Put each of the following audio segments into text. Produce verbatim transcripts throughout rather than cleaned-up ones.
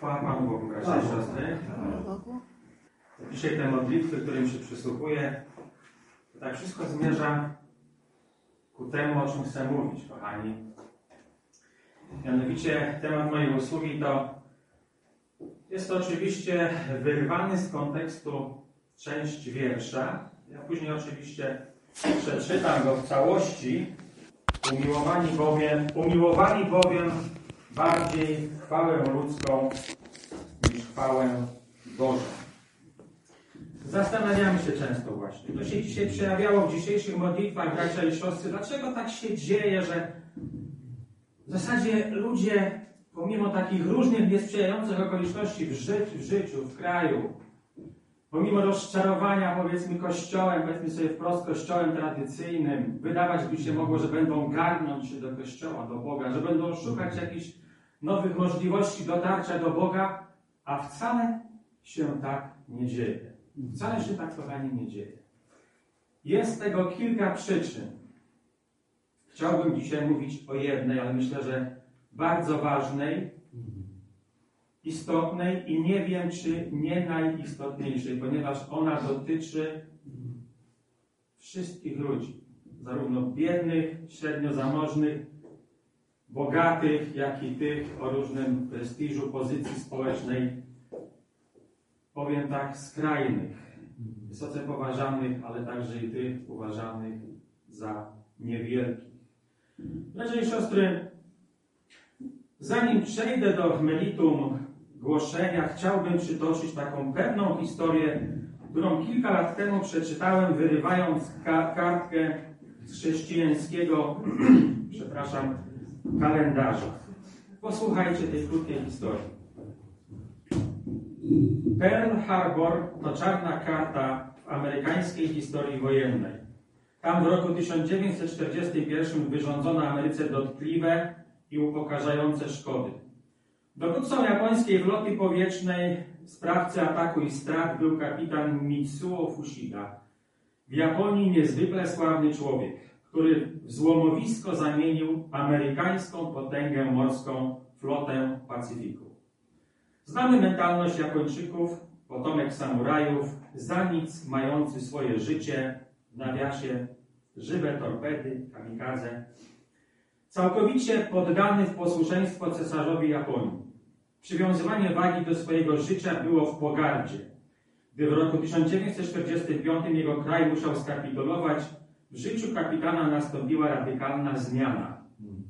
Chwała Panu Bogu, bracia i siostry. Dzisiaj te modlitwy, którym się przysłuchuję, to tak wszystko zmierza ku temu, o czym chcę mówić, kochani. Mianowicie temat mojej usługi to jest to oczywiście wyrwany z kontekstu część wiersza. Ja później oczywiście przeczytam go w całości. Umiłowani bowiem, umiłowani bowiem bardziej chwałę ludzką niż chwałę Bożą. Zastanawiamy się często właśnie. To się dzisiaj przejawiało w dzisiejszych modlitwach, bracia i siostry. Dlaczego tak się dzieje, że w zasadzie ludzie, pomimo takich różnych niesprzyjających okoliczności w życiu, w, życiu, w kraju, pomimo rozczarowania, powiedzmy, kościołem, powiedzmy sobie wprost, kościołem tradycyjnym, wydawać by się mogło, że będą garnąć się do kościoła, do Boga, że będą szukać jakichś nowych możliwości dotarcia do Boga, a wcale się tak nie dzieje. Wcale się tak, kochani, nie dzieje. Jest tego kilka przyczyn. Chciałbym dzisiaj mówić o jednej, ale myślę, że bardzo ważnej, istotnej i nie wiem, czy nie najistotniejszej, ponieważ ona dotyczy wszystkich ludzi. Zarówno biednych, średnio zamożnych, bogatych, jak i tych o różnym prestiżu, pozycji społecznej. Powiem tak, skrajnych, wysoce poważanych, ale także i tych uważanych za niewielkich. Bracia i siostry, zanim przejdę do meritum głoszenia, chciałbym przytoczyć taką pewną historię, którą kilka lat temu przeczytałem, wyrywając ka kartkę z chrześcijańskiego przepraszam, kalendarza. Posłuchajcie tej krótkiej historii. Pearl Harbor to czarna karta w amerykańskiej historii wojennej. Tam w roku tysiąc dziewięćset czterdziestym pierwszym wyrządzono Ameryce dotkliwe i upokarzające szkody. Dowódcą japońskiej floty powietrznej, sprawcy ataku i strat był kapitan Mitsuo Fushida. W Japonii niezwykle sławny człowiek, który w złomowisko zamienił amerykańską potęgę morską flotę Pacyfiku. Znamy mentalność Japończyków, potomek samurajów, za nic mający swoje życie, w nawiasie żywe torpedy, kamikadze. Całkowicie poddany w posłuszeństwo cesarzowi Japonii. Przywiązywanie wagi do swojego życia było w pogardzie. Gdy w roku tysiąc dziewięćset czterdziestym piątym jego kraj musiał skapitulować, w życiu kapitana nastąpiła radykalna zmiana.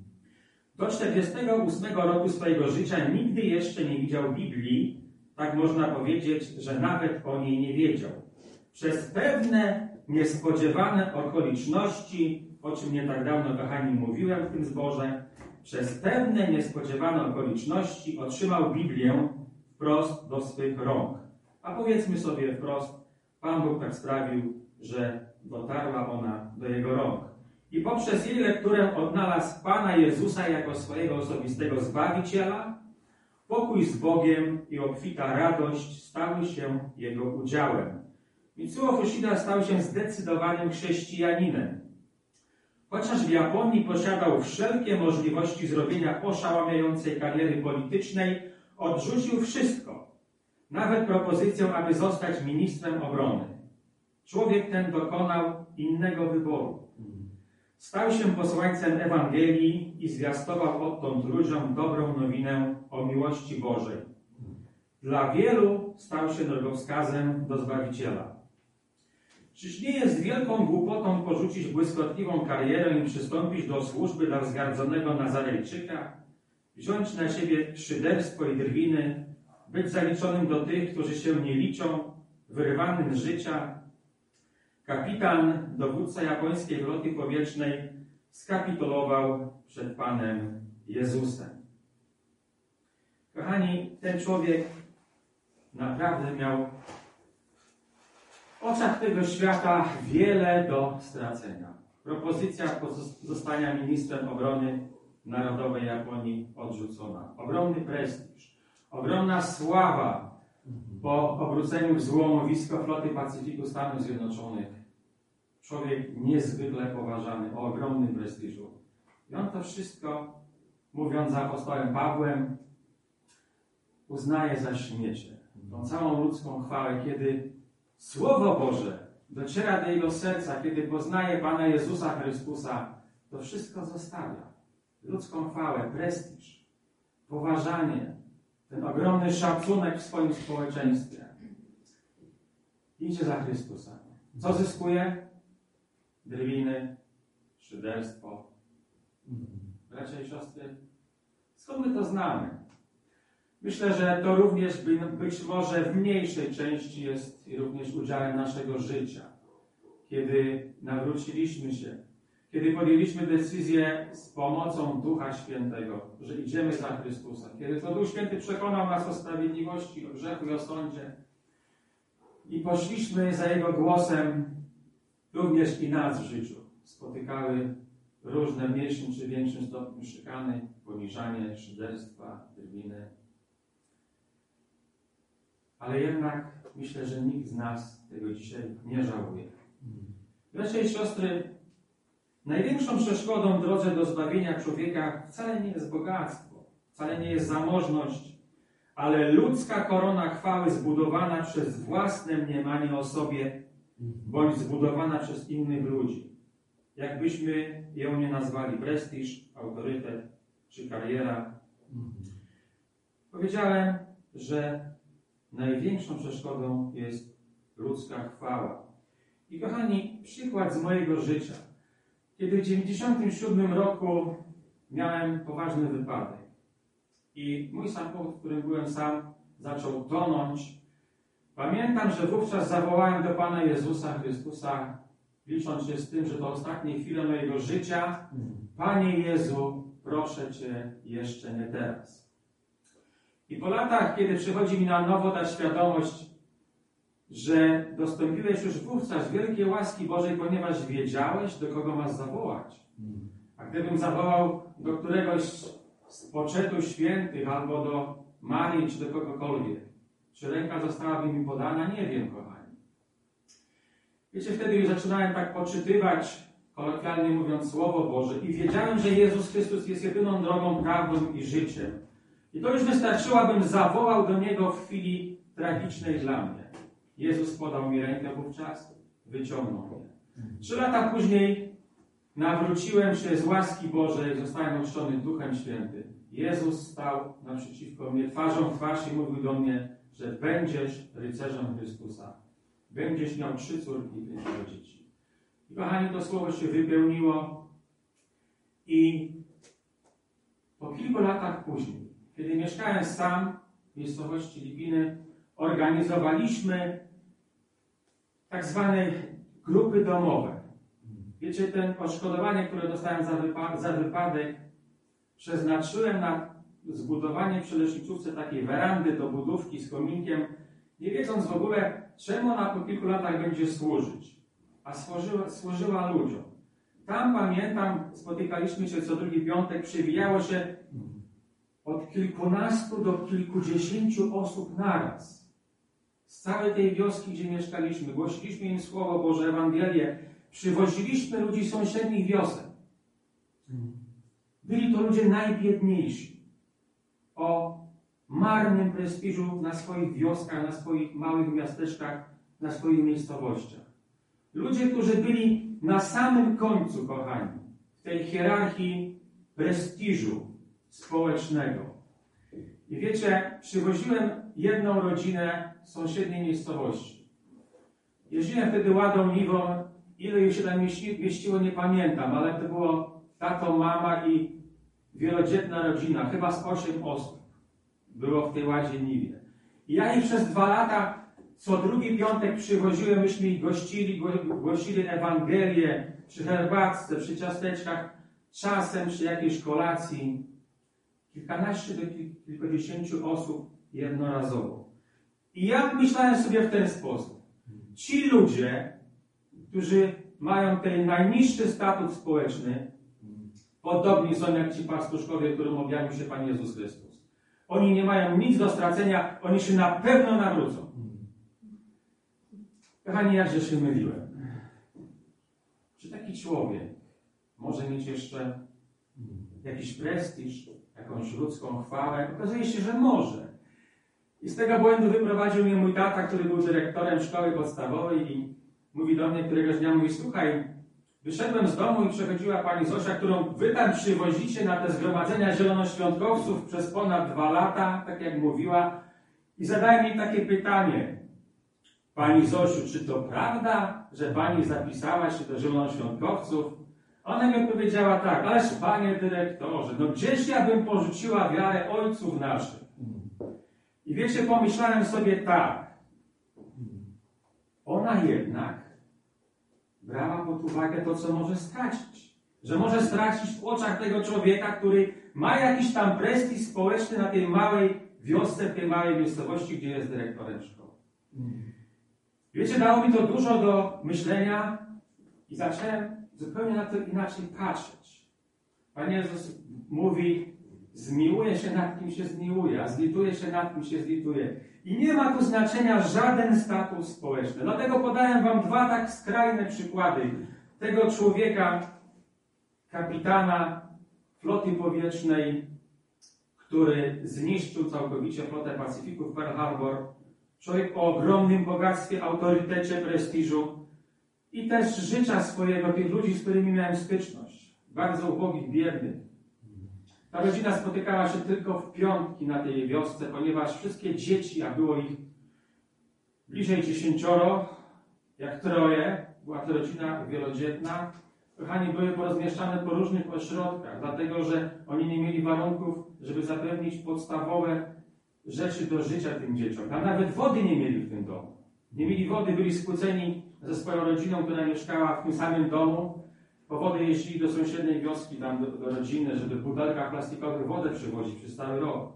Do czterdziestego ósmego roku swojego życia nigdy jeszcze nie widział Biblii, tak można powiedzieć, że nawet o niej nie wiedział. Przez pewne niespodziewane okoliczności, o czym nie tak dawno, kochani, mówiłem w tym zborze, przez pewne niespodziewane okoliczności otrzymał Biblię wprost do swych rąk. A powiedzmy sobie wprost, Pan Bóg tak sprawił, że dotarła ona do jego rąk. I poprzez jej lekturę odnalazł Pana Jezusa jako swojego osobistego Zbawiciela, pokój z Bogiem i obfita radość stały się jego udziałem. Mitsuo Fushida stał się zdecydowanym chrześcijaninem. Chociaż w Japonii posiadał wszelkie możliwości zrobienia oszałamiającej kariery politycznej, odrzucił wszystko, nawet propozycję, aby zostać ministrem obrony. Człowiek ten dokonał innego wyboru. Stał się posłańcem Ewangelii i zwiastował odtąd ludziom dobrą nowinę o miłości Bożej. Dla wielu stał się drogowskazem do Zbawiciela. Czyż nie jest wielką głupotą porzucić błyskotliwą karierę i przystąpić do służby dla wzgardzonego Nazarejczyka, wziąć na siebie szyderstwo i drwiny, być zaliczonym do tych, którzy się nie liczą, wyrwanym z życia? Kapitan, dowódca japońskiej floty powietrznej, skapitulował przed Panem Jezusem. Kochani, ten człowiek naprawdę miał w oczach tego świata wiele do stracenia. Propozycja pozostania ministrem obrony narodowej Japonii odrzucona. Ogromny prestiż, ogromna sława po obróceniu w złomowisko floty Pacyfiku Stanów Zjednoczonych. Człowiek niezwykle poważany, o ogromnym prestiżu. I on to wszystko, mówiąc za apostołem Pawłem, uznaje za śmiecie. Tą całą ludzką chwałę, kiedy Słowo Boże dociera do jego serca, kiedy poznaje Pana Jezusa Chrystusa, to wszystko zostawia. Ludzką chwałę, prestiż, poważanie, ten ogromny szacunek w swoim społeczeństwie. Idzie za Chrystusa. Co zyskuje? Drwiny, szyderstwo. Bracia i siostry, skąd my to znamy? Myślę, że to również być może w mniejszej części jest również udziałem naszego życia. Kiedy nawróciliśmy się, kiedy podjęliśmy decyzję z pomocą Ducha Świętego, że idziemy za Chrystusa, kiedy to Duch Święty przekonał nas o sprawiedliwości, o grzechu i o sądzie i poszliśmy za Jego głosem, również i nas w życiu spotykały różne w mniejszym czy większym stopniu szykany, poniżanie, szyderstwa, drwiny. Ale jednak myślę, że nikt z nas tego dzisiaj nie żałuje. Bracia i siostry, największą przeszkodą w drodze do zbawienia człowieka wcale nie jest bogactwo, wcale nie jest zamożność, ale ludzka korona chwały zbudowana przez własne mniemanie o sobie, bądź zbudowana przez innych ludzi. Jakbyśmy ją nie nazwali prestiż, autorytet czy kariera. Powiedziałem, że największą przeszkodą jest ludzka chwała. I kochani, przykład z mojego życia. Kiedy w dziewięćdziesiątym siódmym roku miałem poważny wypadek i mój samochód, w którym byłem sam, zaczął tonąć, pamiętam, że wówczas zawołałem do Pana Jezusa Chrystusa, licząc się z tym, że to ostatnie chwile mojego życia: Panie Jezu, proszę Cię, jeszcze nie teraz. I po latach, kiedy przychodzi mi na nowo ta świadomość, że dostąpiłeś już wówczas wielkiej łaski Bożej, ponieważ wiedziałeś, do kogo masz zawołać. A gdybym zawołał do któregoś z poczetu świętych, albo do Marii, czy do kogokolwiek, czy ręka zostałaby mi podana? Nie wiem, kochani. Wiecie, wtedy już zaczynałem tak poczytywać, kolokwialnie mówiąc, Słowo Boże i wiedziałem, że Jezus Chrystus jest jedyną drogą, prawdą i życiem. I to już wystarczyło, abym zawołał do Niego w chwili tragicznej dla mnie. Jezus podał mi rękę wówczas, wyciągnął mnie. Trzy lata później nawróciłem się z łaski Bożej, zostałem ochrzczony Duchem Świętym. Jezus stał naprzeciwko mnie, twarzą w twarz i mówił do mnie, że będziesz rycerzem Chrystusa. Będziesz miał trzy córki i pięcioro dzieci. I kochani, to słowo się wypełniło i po kilku latach później, kiedy mieszkałem sam w miejscowości Lipiny, organizowaliśmy tak zwane grupy domowe. Wiecie, ten odszkodowanie, które dostałem za, wypa- za wypadek, przeznaczyłem na zbudowanie przy lecznicówce takiej werandy do budówki z kominkiem, nie wiedząc w ogóle, czemu ona po kilku latach będzie służyć. A służyła, służyła ludziom. Tam, pamiętam, spotykaliśmy się co drugi piątek, przewijało się od kilkunastu do kilkudziesięciu osób naraz. Z całej tej wioski, gdzie mieszkaliśmy, głosiliśmy im Słowo Boże, Ewangelię, przywoziliśmy ludzi z sąsiednich wiosek. Byli to ludzie najbiedniejsi, o marnym prestiżu na swoich wioskach, na swoich małych miasteczkach, na swoich miejscowościach. Ludzie, którzy byli na samym końcu, kochani, w tej hierarchii prestiżu społecznego. I wiecie, przywoziłem jedną rodzinę z sąsiedniej miejscowości. Jeździłem wtedy ładą Niwą, ile już się tam mieści, mieściło, nie pamiętam, ale to było tato, mama i wielodzietna rodzina, chyba z osiem osób było w tej ładzie Niwie. I ja ich przez dwa lata co drugi piątek przywoziłem, myśmy ich gościli, głosili Ewangelię przy herbatce, przy ciasteczkach, czasem przy jakiejś kolacji. Kilkanaście do kilkudziesięciu osób jednorazowo. I ja myślałem sobie w ten sposób. Ci ludzie, którzy mają ten najniższy status społeczny, podobni są jak ci pastuszkowie, którym objawił się Pan Jezus Chrystus. Oni nie mają nic do stracenia, oni się na pewno nawrócą. Kochani, jakże się myliłem. Czy taki człowiek może mieć jeszcze jakiś prestiż, jakąś ludzką chwałę? Okazuje się, że może. I z tego błędu wyprowadził mnie mój tata, który był dyrektorem szkoły podstawowej i mówi do mnie któregoś dnia, mówi, słuchaj, wyszedłem z domu i przechodziła pani Zosia, którą wy tam przywozicie na te zgromadzenia zielonoświątkowców przez ponad dwa lata, tak jak mówiła, i zadaje mi takie pytanie. Pani Zosiu, czy to prawda, że pani zapisała się do zielonoświątkowców? Ona mi odpowiedziała tak, ależ panie dyrektorze, no gdzieś ja bym porzuciła wiarę ojców naszych. I wiecie, pomyślałem sobie tak, ona jednak brała pod uwagę to, co może stracić. Że może stracić w oczach tego człowieka, który ma jakiś tam prestiż społeczny na tej małej wiosce, w tej małej miejscowości, gdzie jest dyrektorem szkoły. Wiecie, dało mi to dużo do myślenia i zacząłem zupełnie na to inaczej patrzeć. Pan Jezus mówi, zmiłuje się nad kim się zmiłuje, a zlituje się nad kim się zlituje. I nie ma tu znaczenia żaden status społeczny. Dlatego podałem wam dwa tak skrajne przykłady tego człowieka, kapitana floty powietrznej, który zniszczył całkowicie flotę Pacyfiku w Pearl Harbor. Człowiek o ogromnym bogactwie, autorytecie, prestiżu i też życia swojego, tych ludzi, z którymi miałem styczność. Bardzo ubogich, biednych. Ta rodzina spotykała się tylko w piątki na tej wiosce, ponieważ wszystkie dzieci, a było ich bliżej dziesięcioro, jak troje, była to rodzina wielodzietna, kochani, były porozmieszczane po różnych ośrodkach, dlatego że oni nie mieli warunków, żeby zapewnić podstawowe rzeczy do życia tym dzieciom. A nawet wody nie mieli w tym domu. Nie mieli wody, byli skłóceni ze swoją rodziną, która mieszkała w tym samym domu. Po wodę jeździli do sąsiedniej wioski, tam do, do rodziny, żeby w butelkach plastikowych wodę przywozić przez cały rok.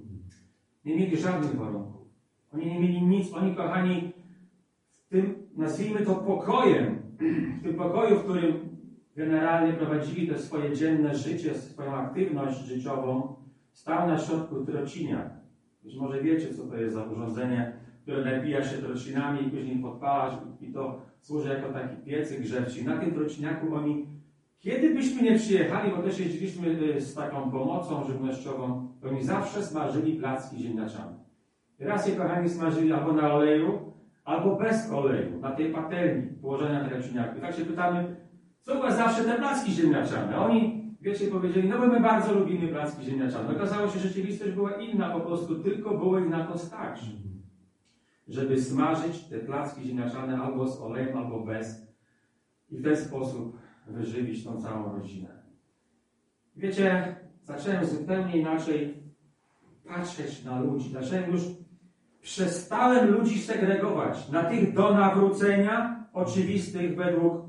Nie mieli żadnych warunków. Oni nie mieli nic. Oni, kochani, w tym, nazwijmy to pokojem, w tym pokoju, w którym generalnie prowadzili te swoje dzienne życie, swoją aktywność życiową, stał na środku trociniak. Być może wiecie, co to jest za urządzenie, które napija się trocinami i później podpalasz i to służy jako taki piecyk grzewczy. Na tym trociniaku oni, kiedy byśmy nie przyjechali, bo też jeździliśmy z taką pomocą żywnościową, to oni zawsze smażyli placki ziemniaczane. Raz je, kochani, smażyli albo na oleju, albo bez oleju, na tej patelni położenia na trociniaku. I tak się pytamy, co u was zawsze te placki ziemniaczane? Oni, wiecie, powiedzieli, no bo my bardzo lubimy placki ziemniaczane. Okazało się, że rzeczywistość była inna, po prostu tylko było ich na to stać, żeby smażyć te placki ziemniaczane albo z olejem, albo bez i w ten sposób wyżywić tą całą rodzinę. Wiecie, zacząłem zupełnie inaczej patrzeć na ludzi. Zacząłem już, przestałem ludzi segregować na tych do nawrócenia, oczywistych według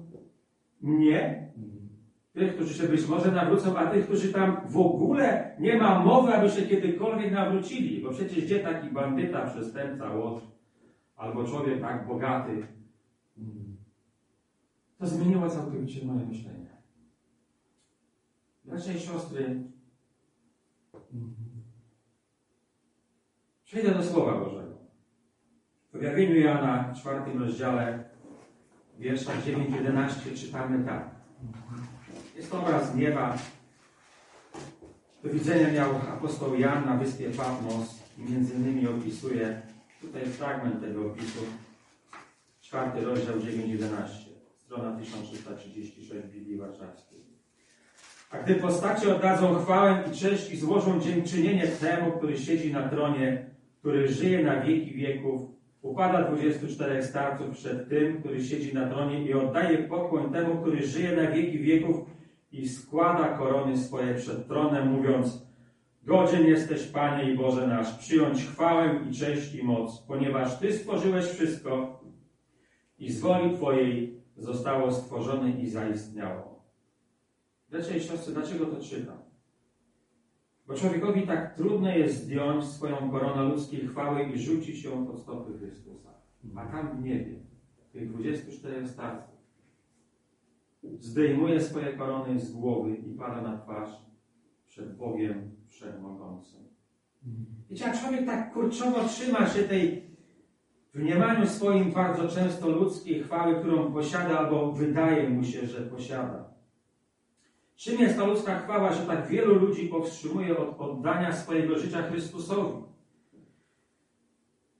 mnie, tych, którzy się być może nawrócą, a tych, którzy tam w ogóle nie ma mowy, aby się kiedykolwiek nawrócili. Bo przecież gdzie taki bandyta, przestępca, łotr, albo człowiek tak bogaty, to zmieniło całkowicie moje myślenie. Bracia i siostry, przejdę do Słowa Bożego. W objawieniu Jana w czwartym rozdziale, wierszach dziewięć jedenaście czytamy tak. Jest to obraz nieba. Do widzenia miał apostoł Jan na wyspie Patmos i między innymi opisuje, tutaj fragment tego opisu, czwarty rozdział dziewięć jedenaście, strona tysiąc trzysta trzydzieści sześć Biblii Warszawskiej. A gdy postacie oddadzą chwałę i cześć i złożą dziękczynienie temu, który siedzi na tronie, który żyje na wieki wieków, upada dwudziestu czterech starców przed tym, który siedzi na tronie i oddaje pokłon temu, który żyje na wieki wieków i składa korony swoje przed tronem, mówiąc: godzien jesteś, Panie i Boże nasz, przyjąć chwałę i cześć i moc, ponieważ Ty stworzyłeś wszystko i z woli Twojej zostało stworzone i zaistniało. Bracia i siostry, dlaczego to czytam? Bo człowiekowi tak trudno jest zdjąć swoją koronę ludzkiej chwały i rzucić ją pod stopy Chrystusa. A tam w niebie, tych dwudziestu czterech starców, zdejmuje swoje korony z głowy i pada na twarz przed Bogiem Wszechmogącym. Wiecie, a człowiek tak kurczowo trzyma się tej w mniemaniu swoim bardzo często ludzkiej chwały, którą posiada albo wydaje mu się, że posiada. Czym jest ta ludzka chwała, że tak wielu ludzi powstrzymuje od oddania swojego życia Chrystusowi?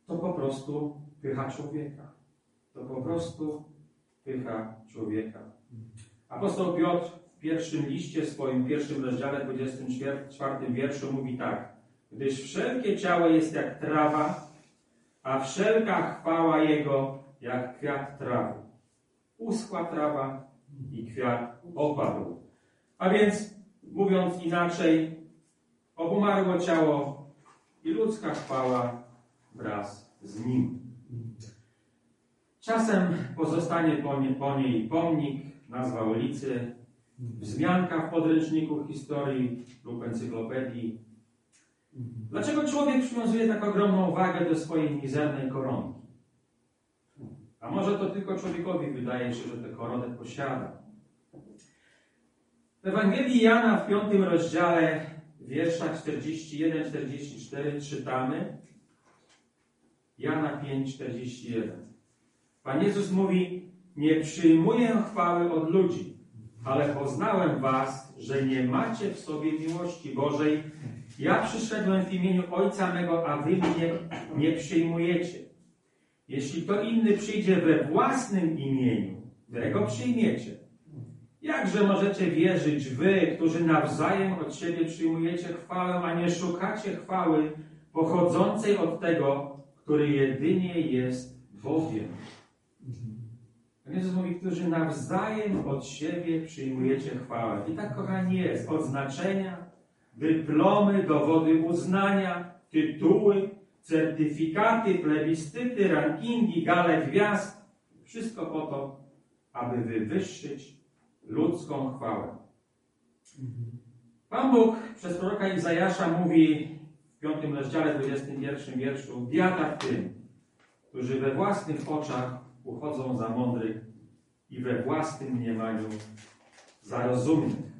to po prostu pycha człowieka. To po prostu pycha człowieka. Apostoł Piotr w pierwszym liście, swoim pierwszym rozdziale, dwudziestym czwartym wierszu mówi tak: gdyż wszelkie ciało jest jak trawa, a wszelka chwała Jego jak kwiat trawy. Uschła trawa i kwiat opadł. A więc, mówiąc inaczej, obumarło ciało i ludzka chwała wraz z nim. Czasem pozostanie po, nie, po niej pomnik, nazwa ulicy, wzmianka w podręczniku historii lub encyklopedii. Dlaczego człowiek przywiązuje tak ogromną wagę do swojej mizernej koronki? A może to tylko człowiekowi wydaje się, że tę koronę posiada. W Ewangelii Jana w piątym rozdziale, w wierszach czterdzieści jeden czterdzieści cztery czytamy, Jana pięć czterdzieści jeden. Pan Jezus mówi: nie przyjmuję chwały od ludzi, ale poznałem was, że nie macie w sobie miłości Bożej. Ja przyszedłem w imieniu Ojca mego, a wy mnie nie przyjmujecie. Jeśli to inny przyjdzie we własnym imieniu, wy go przyjmiecie. Jakże możecie wierzyć wy, którzy nawzajem od siebie przyjmujecie chwałę, a nie szukacie chwały pochodzącej od tego, który jedynie jest Bogiem? Pan Jezus mówi, którzy nawzajem od siebie przyjmujecie chwałę. I tak, kochani, jest. Odznaczenia, dyplomy, dowody uznania, tytuły, certyfikaty, plebiscyty, rankingi, gale gwiazd. Wszystko po to, aby wywyższyć ludzką chwałę. Pan Bóg przez proroka Izajasza mówi w piątym rozdziale, dwudziestym pierwszym wierszu: biada tym, którzy we własnych oczach uchodzą za mądrych i we własnym mniemaniu za rozumnych.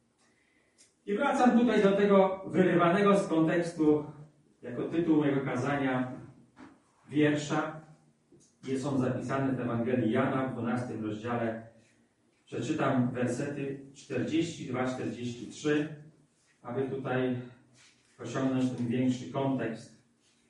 I wracam tutaj do tego wyrywanego z kontekstu, jako tytuł mojego kazania, wiersza. Jest on zapisany w Ewangelii Jana w dwunastym rozdziale. Przeczytam wersety czterdzieści dwa czterdzieści trzy, aby tutaj osiągnąć ten większy kontekst.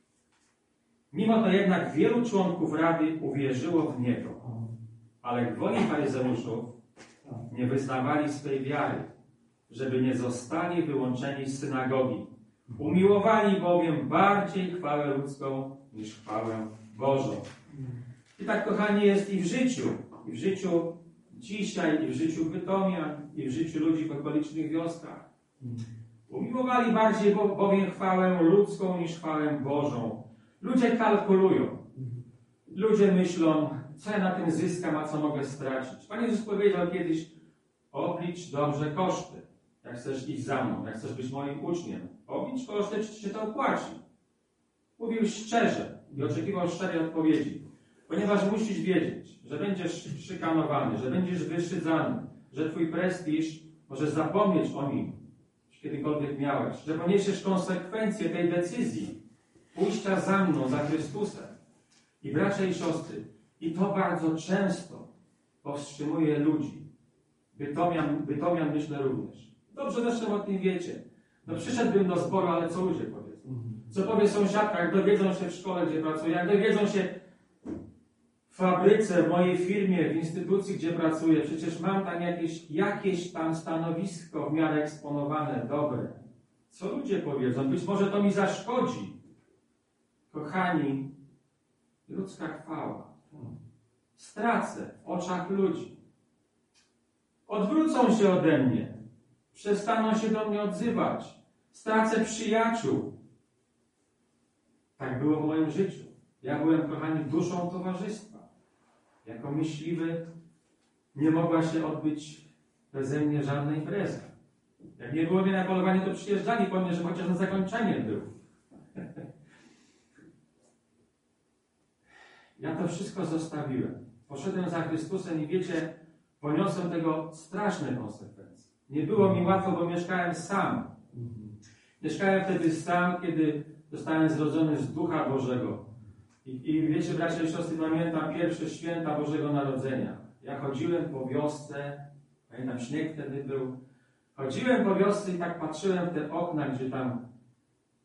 Mimo to jednak wielu członków Rady uwierzyło w Niego, ale gwoli faryzeuszów nie wyznawali swej wiary, żeby nie zostali wyłączeni z synagogi. Umiłowali bowiem bardziej chwałę ludzką niż chwałę Bożą. I tak, kochani, jest i w życiu. I w życiu dzisiaj, i w życiu Bytomian, i w życiu ludzi w okolicznych wioskach. Umiłowali bardziej bowiem chwałę ludzką niż chwałę Bożą. Ludzie kalkulują. Ludzie myślą, co ja na tym zyskam, a co mogę stracić. Pan Jezus powiedział kiedyś: oblicz dobrze koszty, jak chcesz iść za mną, jak chcesz być moim uczniem. Oblicz koszty, czy ci się to opłaci. Mówił szczerze i oczekiwał szczerej odpowiedzi. Ponieważ musisz wiedzieć, że będziesz szykanowany, że będziesz wyszydzany, że twój prestiż, możesz zapomnieć o nim, jeśli kiedykolwiek miałeś, że poniesiesz konsekwencje tej decyzji pójścia za mną, za Chrystusem. I bracia i siostry, i to bardzo często powstrzymuje ludzi. Bytomian, Bytomian myślę również. Dobrze zresztą o tym wiecie. No przyszedłbym do zboru, ale co ludzie powiedzą? Co powie sąsiadka, jak dowiedzą się w szkole, gdzie pracuję, jak dowiedzą się w fabryce, w mojej firmie, w instytucji, gdzie pracuję. Przecież mam tam jakieś, jakieś tam stanowisko w miarę eksponowane, dobre. Co ludzie powiedzą? Być może to mi zaszkodzi. Kochani, ludzka chwała stracę w oczach ludzi. Odwrócą się ode mnie. Przestaną się do mnie odzywać. Stracę przyjaciół. Tak było w moim życiu. Ja byłem, kochani, duszą towarzystwa. Jako myśliwy nie mogła się odbyć beze mnie żadna impreza. Jak nie było mnie na polowaniu, to przyjeżdżali po mnie, że chociaż na zakończenie był. Ja to wszystko zostawiłem. Poszedłem za Chrystusem i wiecie, poniosłem tego straszne konsekwencje. Nie było mi łatwo, bo mieszkałem sam. Mieszkałem wtedy sam, kiedy zostałem zrodzony z Ducha Bożego. I, i wiecie, bracia i siostry, pamiętam pierwsze święta Bożego Narodzenia. Ja chodziłem po wiosce, pamiętam, śnieg wtedy był. Chodziłem po wiosce i tak patrzyłem w te okna, gdzie tam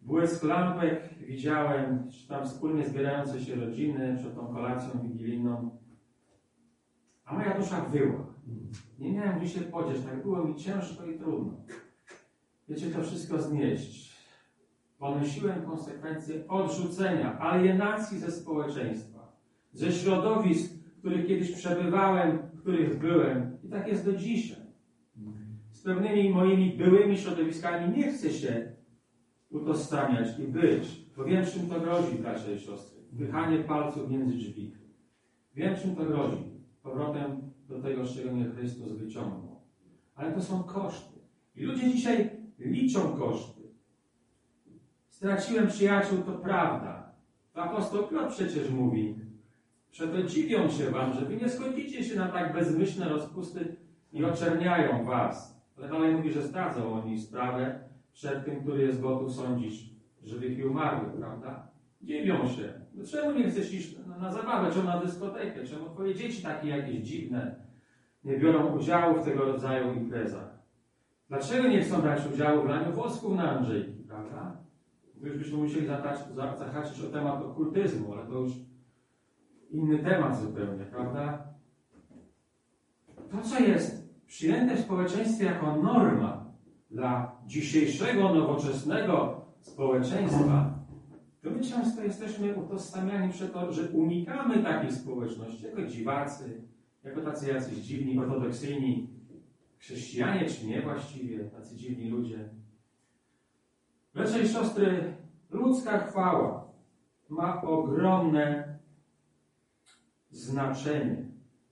błysk lampek widziałem, czy tam wspólnie zbierające się rodziny przed tą kolacją wigilijną. A moja dusza wyła. Nie miałem gdzie się podzieć, tak było mi ciężko i trudno. Wiecie, to wszystko znieść. Ponosiłem konsekwencje odrzucenia, alienacji ze społeczeństwa, ze środowisk, w których kiedyś przebywałem, w których byłem. I tak jest do dzisiaj. Z pewnymi moimi byłymi środowiskami nie chcę się utożsamiać i być, bo wiem, czym to grozi, bracia i siostry. Wychanie palców między drzwi. Wiem, czym to grozi. Powrotem do tego, z czego mnie Chrystus wyciągnął. Ale to są koszty. I ludzie dzisiaj liczą koszty. Straciłem przyjaciół, to prawda. Apostoł Piotr przecież mówi, że to dziwią się wam, że wy nie schodzicie się na tak bezmyślne rozpusty i oczerniają was. Ale dalej mówi, że zdradzą oni sprawę przed tym, który jest gotów sądzić żywych i umarłych, prawda? Dziwią się. No czemu nie chcesz iść na, na zabawę, czemu na dyskotekę? Czemu twoje dzieci takie jakieś dziwne nie biorą udziału w tego rodzaju imprezach? Dlaczego nie chcą brać udziału w laniu wosków na Andrzejki, prawda? To już byśmy musieli zahaczyć o temat okultyzmu, ale to już inny temat zupełnie, prawda? To, co jest przyjęte w społeczeństwie jako norma dla dzisiejszego, nowoczesnego społeczeństwa, to my często jesteśmy utożsamiani przez to, że unikamy takiej społeczności, jako dziwacy, jako tacy jacyś dziwni, ortodoksyjni chrześcijanie, czy nie właściwie, tacy dziwni ludzie. Bracia i siostry, ludzka chwała ma ogromne znaczenie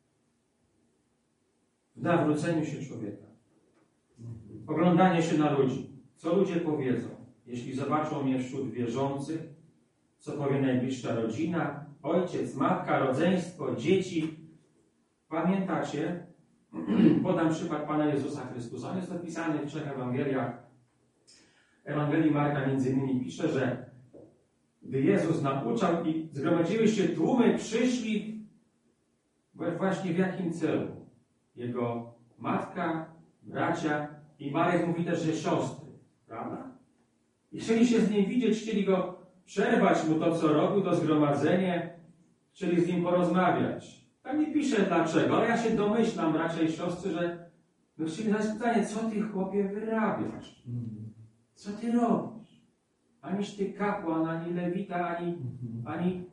w nawróceniu się człowieka. Oglądanie się na ludzi. Co ludzie powiedzą, jeśli zobaczą mnie wśród wierzących, co powie najbliższa rodzina, ojciec, matka, rodzeństwo, dzieci. Pamiętacie? Podam przykład Pana Jezusa Chrystusa. On jest opisany w trzech Ewangeliach. Ewangelii Marka między innymi pisze, że gdy Jezus nauczał i zgromadziły się tłumy, przyszli właśnie w jakim celu? Jego matka, bracia i Marek mówi też, że siostry. Prawda? I chcieli się z nim widzieć, chcieli go przerwać mu to, co robił, to zgromadzenie, chcieli z nim porozmawiać. Tam nie pisze dlaczego, ale ja się domyślam, bracia i siostry, że no chcieli zadać pytanie, co ty, chłopie, wyrabiasz? Co ty robisz? Aniż ty kapłan, ani lewita, ani, ani...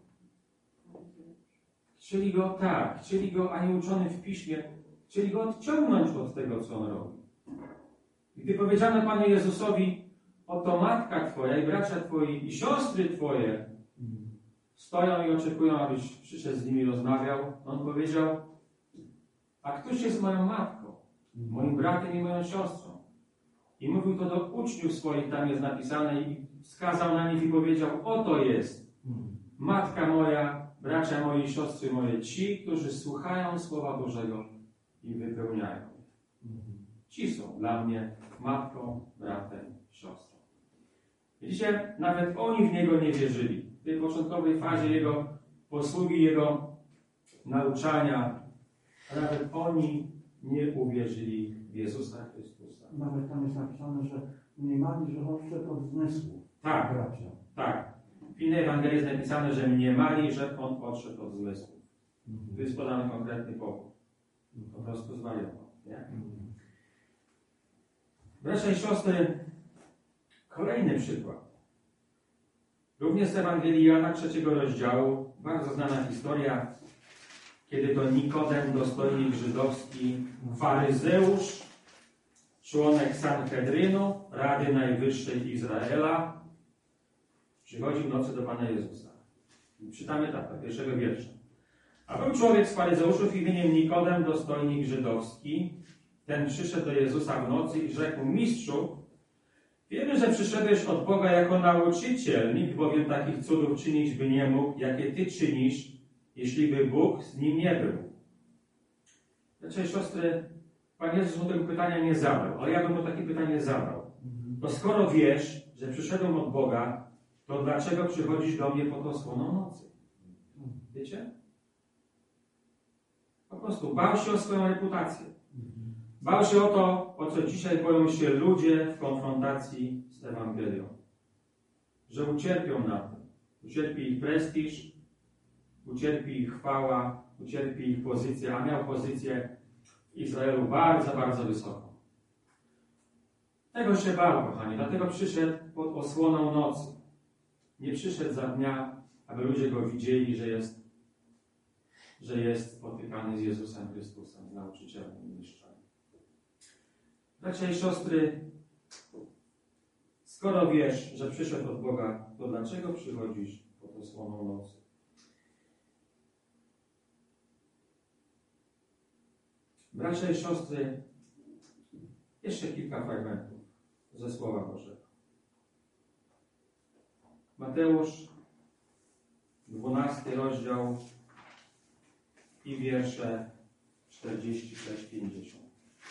Chcieli go tak, chcieli go, ani uczony w piśmie, chcieli go odciągnąć od tego, co on robi. I gdy powiedziano Panu Jezusowi, oto matka twoja i bracia twoi i siostry twoje stoją i oczekują, abyś przyszedł z nimi rozmawiał, on powiedział, a któż jest moją matką, moim bratem i moją siostrą? I mówił to do uczniów swoich, tam jest napisane, i wskazał na nich i powiedział, oto jest matka moja, bracia moi, siostry moje, ci, którzy słuchają Słowa Bożego i wypełniają. Ci są dla mnie matką, bratem, siostrą. Widzicie, nawet oni w Niego nie wierzyli. W tej początkowej fazie Jego posługi, Jego nauczania, nawet oni nie uwierzyli w Jezusa Chrystusa. Nawet tam jest napisane, że mniemali, że odszedł od zmysłu. Tak, bracia. tak. W innej Ewangelii jest napisane, że mniemali, że On odszedł od zmysłu. Mhm. Tu jest podany konkretny powód. Po prostu zwariował. Nie? Mhm. Bracia i siostry, kolejny przykład. Również z Ewangelii Jana trzeciego rozdziału, bardzo znana historia, kiedy to Nikodem, dostojnik żydowski, faryzeusz, członek Sanhedrynu, Rady Najwyższej Izraela, przychodzi w nocy do Pana Jezusa. Czytamy tak, do pierwszego wiersza. A był człowiek z faryzeuszów imieniem Nikodem, dostojnik żydowski. Ten przyszedł do Jezusa w nocy i rzekł, mistrzu, wiemy, że przyszedłeś od Boga jako nauczyciel, nikt bowiem takich cudów czynić by nie mógł, jakie Ty czynisz, jeśli by Bóg z nim nie był. Znaczy, siostry, Pan Jezus mu tego pytania nie zadał, ale ja bym mu takie pytanie zadał. To skoro wiesz, że przyszedłem od Boga, to dlaczego przychodzisz do mnie pod osłoną nocy? Wiecie? Po prostu bał się o swoją reputację. Bał się o to, o co dzisiaj boją się ludzie w konfrontacji z Ewangelią. że ucierpią na tym. Ucierpi ich prestiż, ucierpi ich chwała, ucierpi ich pozycja, a miał pozycję w Izraelu bardzo, bardzo wysoką. Tego się bał, kochani, dlatego przyszedł pod osłoną nocy. Nie przyszedł za dnia, aby ludzie go widzieli, że jest, że jest spotykany z Jezusem Chrystusem, z nauczycielem i mistrzem. Bracia i siostry, skoro wiesz, że przyszedł od Boga, to dlaczego przychodzisz pod osłoną nocy? Bracia i siostry, jeszcze kilka fragmentów ze Słowa Bożego. Mateusz, dwunasty rozdział i wiersze czterdzieści sześć pięćdziesiąt.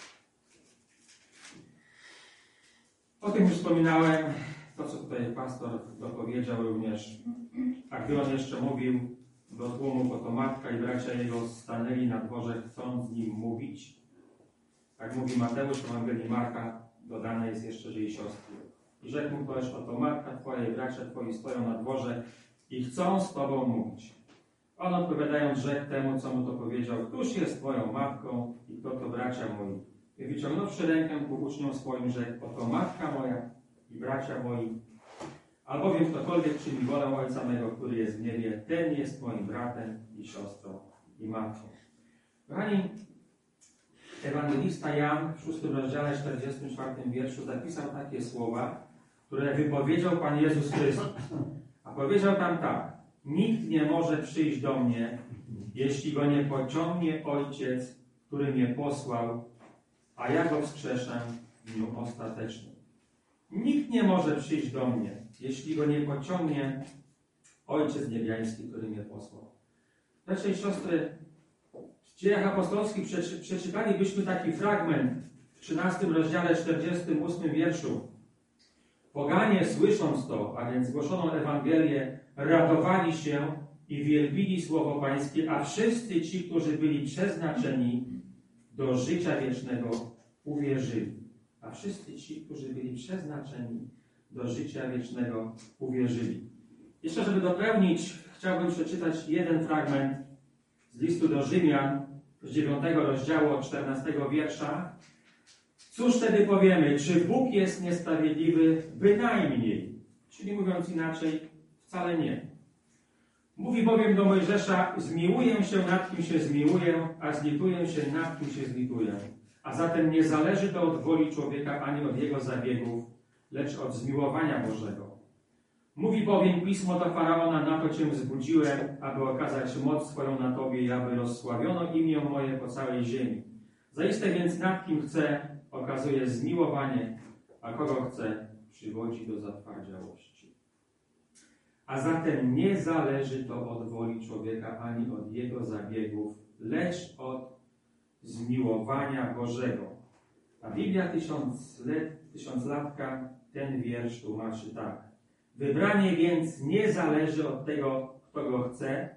O tym już wspominałem, to co tutaj pastor dopowiedział również. A gdy on jeszcze mówił do tłumu, oto matka i bracia jego stanęli na dworze, chcąc z nim mówić. Tak mówi Mateusz w Ewangelii Marka, dodane jest jeszcze, że i siostry. I rzekł mu też, oto matka twoja i bracia twoi stoją na dworze i chcą z tobą mówić. On odpowiadając rzekł temu, co mu to powiedział, któż jest twoją matką i kto to bracia moi? I wyciągnąwszy rękę ku uczniom swoim, rzekł, oto matka moja i bracia moi. Albowiem ktokolwiek czyni wolę Ojca mego, który jest w niebie, ten jest moim bratem i siostrą i matką. Kochani, ewangelista Jan w szóstym rozdziale, czterdziestym czwartym wierszu zapisał takie słowa, które wypowiedział Pan Jezus Chrystus. A powiedział tam tak: nikt nie może przyjść do mnie, jeśli go nie pociągnie Ojciec, który mnie posłał, a ja go wskrzeszę w dniu ostatecznym. Nikt nie może przyjść do mnie, jeśli go nie pociągnie Ojciec Niebiański, który mnie posłał. Bracia i siostry, w Dziejach Apostolskich przeczy, przeczytalibyśmy taki fragment w trzynastym rozdziale, czterdziestym ósmym wierszu. Poganie, słysząc to, a więc głoszoną Ewangelię, radowali się i wielbili Słowo Pańskie, a wszyscy ci, którzy byli przeznaczeni do życia wiecznego, uwierzyli. A wszyscy ci, którzy byli przeznaczeni do życia wiecznego, uwierzyli. Jeszcze, żeby dopełnić, chciałbym przeczytać jeden fragment z listu do Rzymian, z dziewiątego rozdziału, od czternastego wiersza. Cóż wtedy powiemy? Czy Bóg jest niesprawiedliwy? Bynajmniej. Czyli mówiąc inaczej, wcale nie. Mówi bowiem do Mojżesza, zmiłuję się nad kim się zmiłuję, a zlituję się nad kim się zlituję. A zatem nie zależy to od woli człowieka ani od jego zabiegów, lecz od zmiłowania Bożego. Mówi bowiem Pismo do Faraona, na to Cię wzbudziłem, aby okazać moc swoją na Tobie i aby rozsławiono imię moje po całej ziemi. Zaiste więc nad kim chce, okazuje zmiłowanie, a kogo chce, przywodzi do zatwardziałości. A zatem nie zależy to od woli człowieka ani od jego zabiegów, lecz od zmiłowania Bożego. A Biblia tysiąclet, tysiąclatka ten wiersz tłumaczy tak. Wybranie więc nie zależy od tego, kto go chce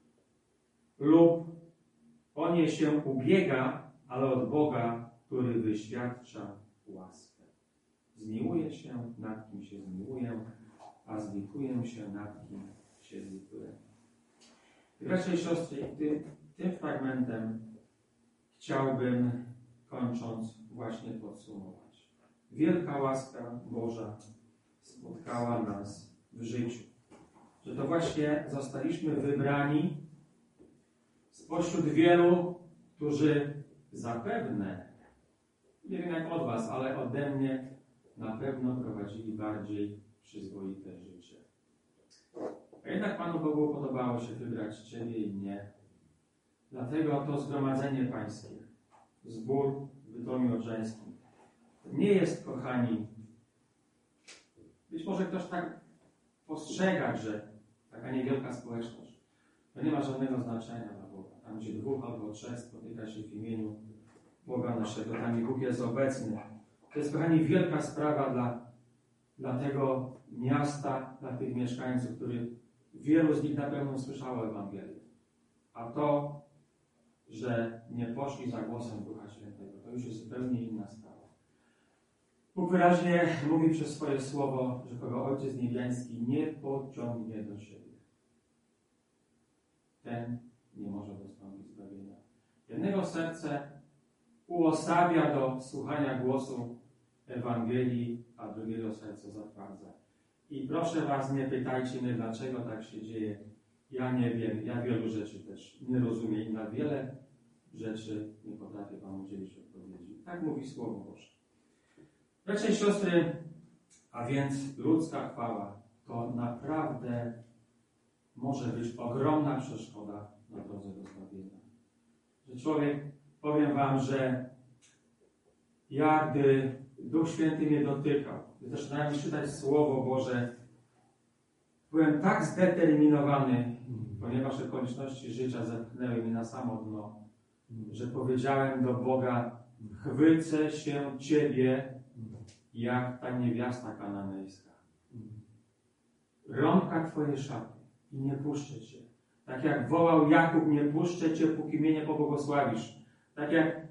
lub o nie się ubiega, ale od Boga, który wyświadcza łaskę. Zmiłuję się, nad kim się zmiłuję, a zlituję się, nad kim się zlituję. Bracia i siostry, tym, tym fragmentem chciałbym, kończąc, właśnie podsumować. Wielka łaska Boża spotkała nas w życiu. Że to właśnie zostaliśmy wybrani spośród wielu, którzy zapewne, nie wiem jak od was, ale ode mnie na pewno prowadzili bardziej przyzwoite życie. A jednak Panu Bogu podobało się wybrać Ciebie i mnie. Dlatego to zgromadzenie pańskie, zbór w Bytomiu Odrzańskim, nie jest, kochani, być może ktoś tak postrzega, że taka niewielka społeczność, to nie ma żadnego znaczenia dla Boga. Tam, gdzie dwóch albo trzech spotyka się w imieniu Boga naszego, tam i Bóg jest obecny. To jest, kochani, wielka sprawa dla, dla tego miasta, dla tych mieszkańców, których wielu z nich na pewno słyszało Ewangelię. A to, że nie poszli za głosem Ducha Świętego, to już jest zupełnie inna sprawa. Bóg wyraźnie mówi przez swoje słowo, że kogo Ojciec Niebiański nie pociągnie do siebie, ten nie może dostąpić zbawienia. Jednego serce uosabia do słuchania głosu Ewangelii, a drugiego serce zatwardza. I proszę was, nie pytajcie mnie, dlaczego tak się dzieje. Ja nie wiem, ja wielu rzeczy też nie rozumiem i na wiele rzeczy nie potrafię wam udzielić odpowiedzi. Tak mówi Słowo Boże. Bracia i siostry, a więc ludzka chwała to naprawdę może być ogromna przeszkoda na drodze do zbawienia. Że człowiek, powiem wam, że ja, gdy Duch Święty mnie dotykał, gdy zaczynałem czytać Słowo Boże, byłem tak zdeterminowany, ponieważ okoliczności życia zepchnęły mnie na samo dno, że powiedziałem do Boga: chwycę się Ciebie, jak ta niewiasta kananejska. Rąbka Twoje szaty i nie puszczę Cię. Tak jak wołał Jakub, nie puszczę Cię, póki mnie nie pobłogosławisz. Tak jak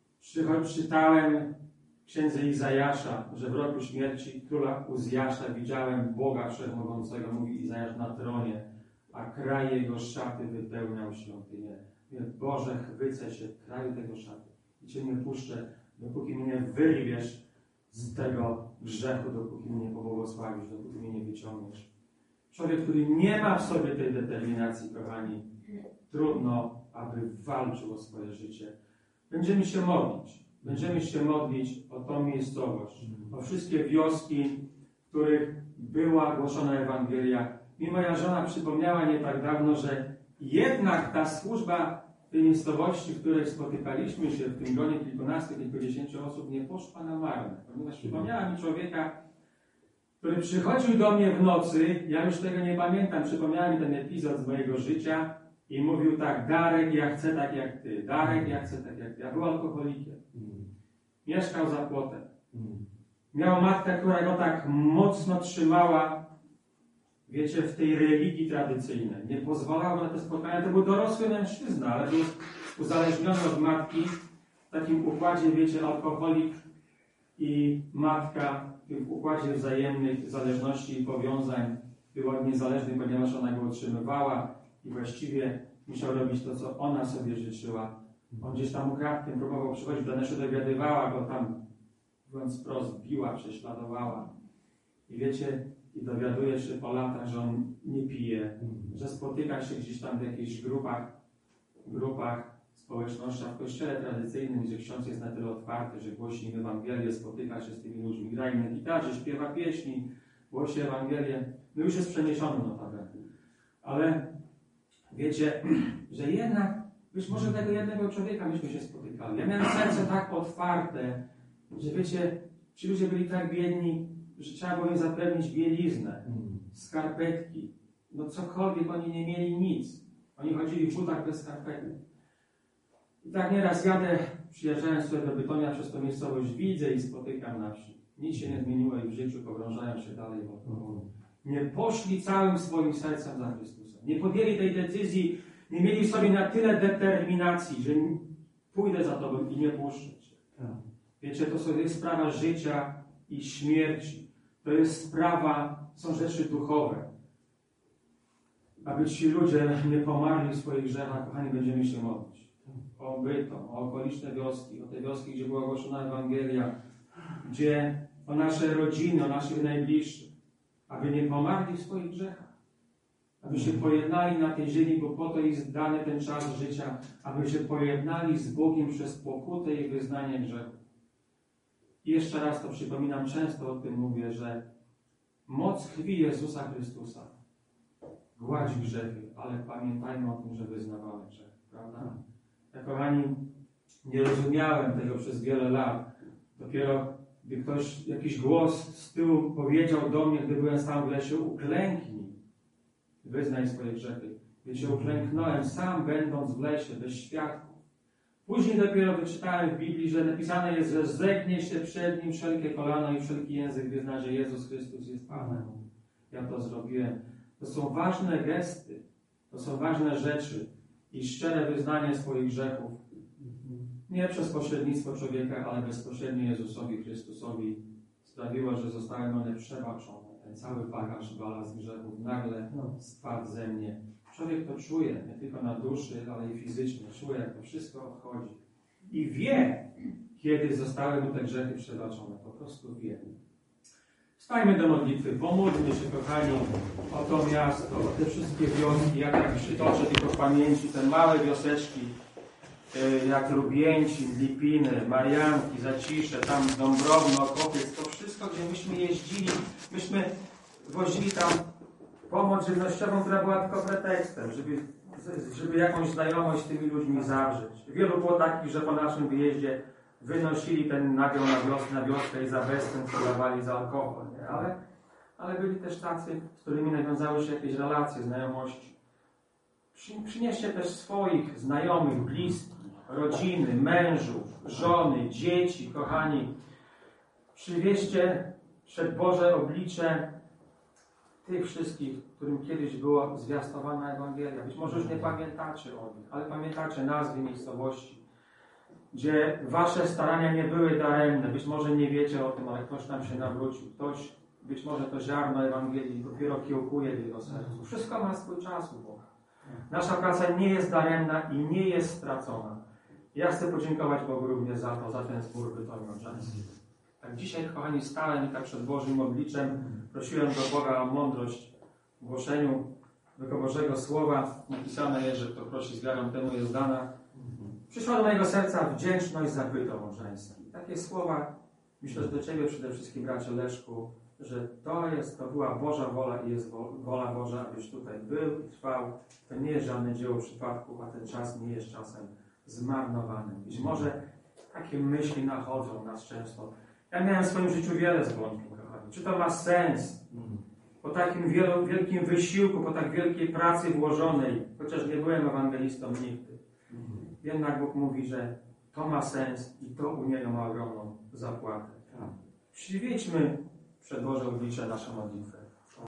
czytałem w księdze Izajasza, że w roku śmierci króla Uzjasza widziałem Boga Wszechmogącego, mówi Izajasz, na tronie, a kraj jego szaty wypełniał świątynię. Mówię: Boże, chwycę się kraju tego szaty i Cię nie puszczę, dopóki mnie wyrwiesz z tego grzechu, dopóki mnie nie pobłogosławisz, dopóki mnie nie wyciągniesz. Człowiek, który nie ma w sobie tej determinacji, kochani, trudno, aby walczył o swoje życie. Będziemy się modlić. Będziemy się modlić o tą miejscowość, o wszystkie wioski, w których była głoszona Ewangelia. Mi moja żona przypomniała nie tak dawno, że jednak ta służba w tej miejscowości, w której spotykaliśmy się, w tym gronie kilkunastu, kilkudziesięciu osób, nie poszła na marne. Ponieważ przypomniała mi człowieka, który przychodził do mnie w nocy, ja już tego nie pamiętam, przypomniała mi ten epizod z mojego życia i mówił tak: Darek, ja chcę tak jak ty, Darek, ja chcę tak jak ty. Ja był alkoholikiem. Mieszkał za płotem. Miał matkę, która go tak mocno trzymała, wiecie, w tej religii tradycyjnej. Nie pozwalała na te spotkania. To był dorosły mężczyzna, ale był uzależniony od matki. W takim układzie, wiecie, alkoholik i matka, w tym układzie wzajemnych zależności i powiązań był niezależny, ponieważ ona go utrzymywała i właściwie musiał robić to, co ona sobie życzyła. On gdzieś tam ukradkiem próbował przychodzić do Neszy, dowiadywała go tam, mówiąc wprost, biła, prześladowała. I wiecie, i dowiaduje się po latach, że on nie pije, że spotyka się gdzieś tam w jakichś grupach, grupach, społecznościach w kościele tradycyjnym, gdzie ksiądz jest na tyle otwarty, że głosi im Ewangelię, spotyka się z tymi ludźmi, gra im na gitarze, śpiewa pieśni, głosi Ewangelię. No już jest przeniesiony notabene. Ale wiecie, że jednak być może tego jednego człowieka myśmy się spotykali. Ja miałem serce tak otwarte, że wiecie, ci ludzie byli tak biedni, że trzeba było im zapewnić bieliznę, skarpetki. No cokolwiek, oni nie mieli nic. Oni chodzili w butach bez skarpetek. I tak nieraz jadę, przyjeżdżając sobie do Bytomia przez tą miejscowość, widzę i spotykam na wsi. Nic się nie zmieniło ich w życiu, pogrążają się dalej w alkoholu. Nie poszli całym swoim sercem za Chrystusem. Nie podjęli tej decyzji, nie mieli w sobie na tyle determinacji, że pójdę za Tobą i nie puszczę Cię. Wiecie, to sobie jest sprawa życia i śmierci. To jest sprawa, są rzeczy duchowe. Aby ci ludzie nie pomarli w swoich grzechach, kochani, będziemy się modlić. O Bytom, o okoliczne wioski, o te wioski, gdzie była ogłoszona Ewangelia, gdzie o nasze rodziny, o naszych najbliższych, aby nie pomarli w swoich grzechach. Aby się pojednali na tej ziemi, bo po to jest dany ten czas życia, aby się pojednali z Bogiem przez pokutę i wyznanie grzechu. I jeszcze raz to przypominam, często o tym mówię, że moc krwi Jezusa Chrystusa gładzi grzechy, ale pamiętajmy o tym, że wyznawamy grzech, prawda? Ja, kochani, nie rozumiałem tego przez wiele lat. Dopiero gdy ktoś, jakiś głos z tyłu powiedział do mnie, gdy byłem sam w lesie: uklęknij, wyznaj swoje grzechy. Wiecie, uklęknąłem sam, będąc w lesie, bez świadków. Później dopiero wyczytałem w Biblii, że napisane jest, że zegnie się przed Nim wszelkie kolano i wszelki język wyzna, że Jezus Chrystus jest Panem. Ja to zrobiłem. To są ważne gesty, to są ważne rzeczy i szczere wyznanie swoich grzechów. Nie przez pośrednictwo człowieka, ale bezpośrednio Jezusowi Chrystusowi sprawiło, że zostały one przebaczone. Ten cały bagaż, balast grzechów nagle spadł ze mnie. Człowiek to czuje, nie tylko na duszy, ale i fizycznie. Czuje, jak to wszystko odchodzi. I wie, kiedy zostały mu te grzechy przebaczone. Po prostu wie. Wstajmy do modlitwy, pomódlmy się, kochani, o to miasto, o te wszystkie wioski. Ja tak przytoczę tylko w pamięci te małe wioseczki, jak Lubięcin, Lipiny, Marianki, Zacisze, tam Dąbrowno, Okopiec, to wszystko, gdzie myśmy jeździli, myśmy wozili tam pomoc żywnościową, która była tylko pretekstem, żeby, żeby jakąś znajomość z tymi ludźmi zawrzeć. Wielu było takich, że po naszym wyjeździe wynosili ten nabiał na wiosnę, na wioskę i za bezcen sprzedawali za alkohol, nie? Ale, ale byli też tacy, z którymi nawiązały się jakieś relacje, znajomości. Przy, przynieście też swoich znajomych, bliskich, rodziny, mężów, żony, dzieci, kochani. Przywieźcie przed Boże oblicze tych wszystkich, którym kiedyś była zwiastowana Ewangelia. Być może już nie pamiętacie o nich, ale pamiętacie nazwy miejscowości, gdzie wasze starania nie były daremne. Być może nie wiecie o tym, ale ktoś tam się nawrócił. Ktoś, być może to ziarno Ewangelii dopiero kiełkuje w jego sercu. Wszystko ma swój czas u Boga. Nasza praca nie jest daremna i nie jest stracona. Ja chcę podziękować Bogu również za to, za ten zbór Bytomi Odrzańskiej. Tak dzisiaj, kochani, stałem i tak przed Bożym obliczem prosiłem do Boga o mądrość w głoszeniu tego Bożego Słowa. Napisane jest, że kto prosi z wiarą, temu jest dana. Przyszła do mojego serca wdzięczność za Bytom Odrzański. Takie słowa, myślę, że do Ciebie przede wszystkim, bracie Leszku, że to jest, to była Boża wola i jest wola Boża, abyś tutaj był i trwał. To nie jest żadne dzieło przypadków, a ten czas nie jest czasem zmarnowanym. Być może takie myśli nachodzą nas często. Ja miałem w swoim życiu wiele zwątpień, kochani. Czy to ma sens? Po takim wielu, wielkim wysiłku, po tak wielkiej pracy włożonej, chociaż nie byłem ewangelistą nigdy. Jednak Bóg mówi, że to ma sens i to u Niego ma ogromną zapłatę. Przywiedźmy przed Boże oblicze naszą modlitwę.